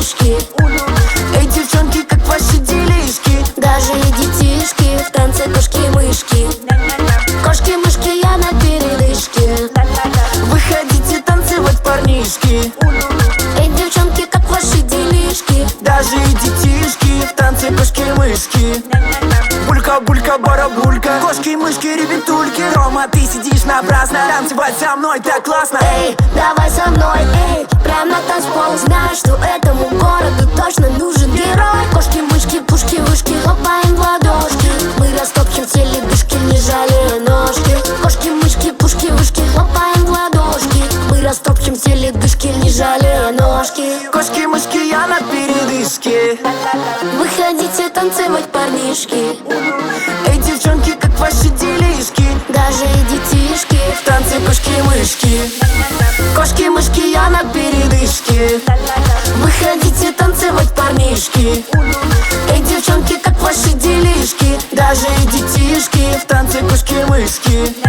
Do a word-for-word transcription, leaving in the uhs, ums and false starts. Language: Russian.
кошки-мышки. Эй, девчонки, как ваши делишки? Даже и детишки в танце кошки-мышки. Кошки-мышки, я на передышке. Выходите танцевать, парнишки. Эй, девчонки, как ваши делишки? Даже и детишки в танце кошки-мышки. Булька, булька, барабулька, кошки-мышки, ребятульки. Рома, ты сидишь напрасно, танцевать со мной так классно. Эй, давай со мной, эй, прям на танцпол. Знаешь, что этому городу точно нужен герой. Кошки-мышки, пушки-вышки, хлопаем в ладошки. Мы растопчем все ледышки, не жалея ножки. Кошки-мышки, пушки-вышки, хлопаем в ладошки. Мы растопчем все ледышки, не жалея ножки. Кошки-мышки, я на передышке. Выходите танцевать, парнишки. Эй, девчонки, как ваши делишки? Даже и детишки В танце кошки-мышки. Кошки-мышки, я на передышке. Выходите танцевать, парнишки. Эй, девчонки, как ваши делишки? Даже и детишки в танце кошки-мышки.